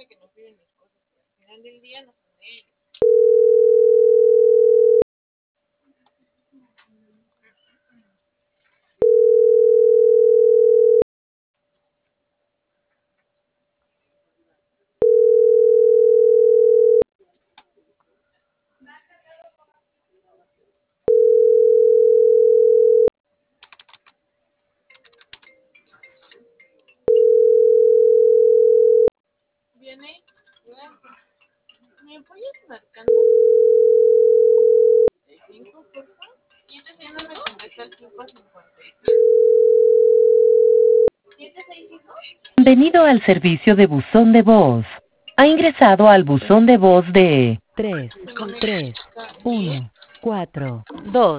que no piden mis cosas, pero al final del día no son de ellos. Viene, ¿me apoyas marcando 55, por favor? Y este sí no me contesta el 555. ¿765? Bienvenido al servicio de buzón de voz. Ha ingresado al buzón de voz de 3, Si no me 3, contesta, 10. 1, 4, 2.